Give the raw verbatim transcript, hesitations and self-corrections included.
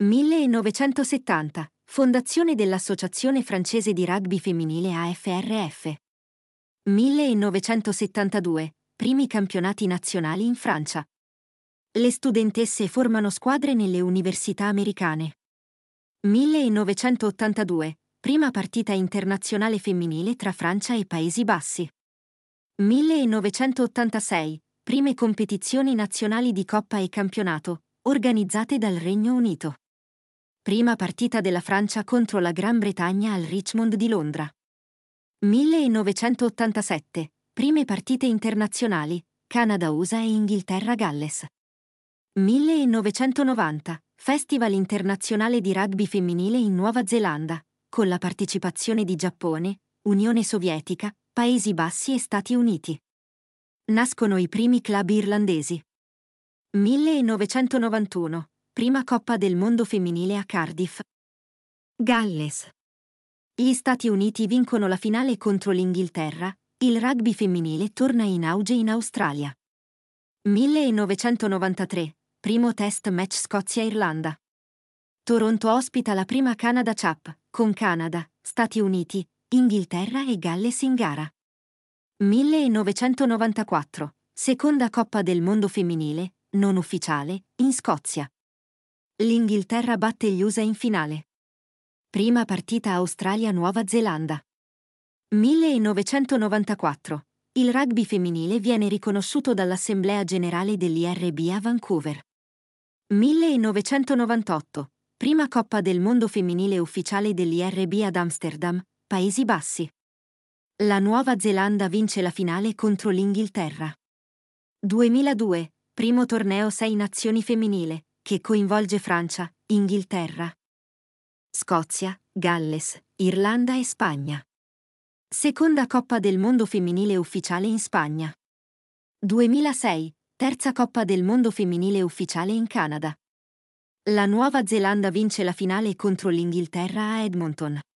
millenovecentosettanta. Fondazione dell'Associazione francese di rugby femminile A F R F. millenovecentosettantadue. Primi campionati nazionali in Francia. Le studentesse formano squadre nelle università americane. millenovecentottantadue. Prima partita internazionale femminile tra Francia e Paesi Bassi. millenovecentottantasei. Prime competizioni nazionali di Coppa e campionato, organizzate dal Regno Unito. Prima partita della Francia contro la Gran Bretagna al Richmond di Londra. millenovecentottantasette. Prime partite internazionali, Canada-U S A e Inghilterra-Galles. millenovecentonovanta. Festival internazionale di rugby femminile in Nuova Zelanda, con la partecipazione di Giappone, Unione Sovietica, Paesi Bassi e Stati Uniti. Nascono i primi club irlandesi. millenovecentonovantuno. Prima Coppa del Mondo femminile a Cardiff, Galles. Gli Stati Uniti vincono la finale contro l'Inghilterra, il rugby femminile torna in auge in Australia. millenovecentonovantatré. Primo test match Scozia-Irlanda. Toronto ospita la prima Canada Cup, con Canada, Stati Uniti, Inghilterra e Galles in gara. millenovecentonovantaquattro. Seconda Coppa del Mondo femminile, non ufficiale, in Scozia. L'Inghilterra batte gli U S A in finale. Prima partita Australia-Nuova Zelanda. millenovecentonovantaquattro. Il rugby femminile viene riconosciuto dall'Assemblea Generale dell'I R B a Vancouver. millenovecentonovantotto. Prima Coppa del Mondo femminile ufficiale dell'I R B ad Amsterdam, Paesi Bassi. La Nuova Zelanda vince la finale contro l'Inghilterra. duemiladue. Primo torneo sei nazioni femminile, che coinvolge Francia, Inghilterra, Scozia, Galles, Irlanda e Spagna. Seconda Coppa del Mondo femminile ufficiale in Spagna. duemilasei. Terza Coppa del Mondo femminile ufficiale in Canada. La Nuova Zelanda vince la finale contro l'Inghilterra a Edmonton.